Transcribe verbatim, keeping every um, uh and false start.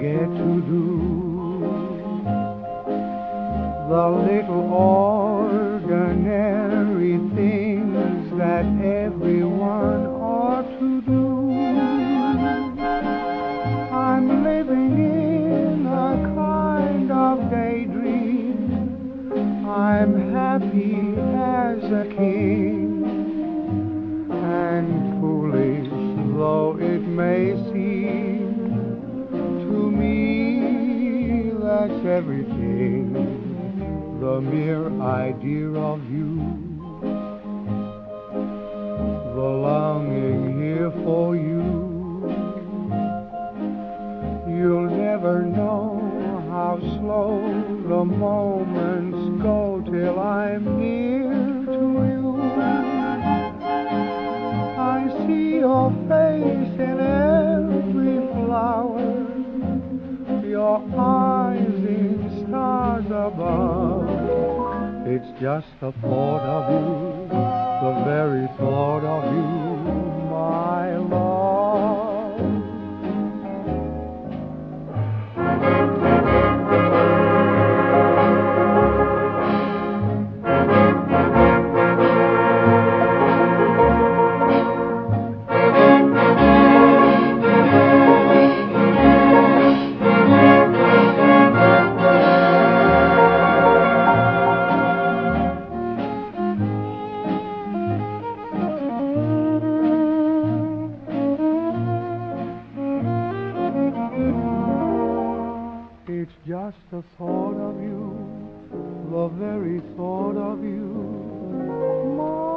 get to do the little ordinary things that everyone ought to do. I'm living in a kind of daydream. I'm happy as a king, and foolish though it may seem to me, that's everything. The mere idea of you, the longing here for you. You'll never know how slow the moments go till I'm near to you. I see your face in every flower, your eyes in stars above. It's just the thought of you, the very thought of you, my love. It's just the thought of you, the very thought of you, my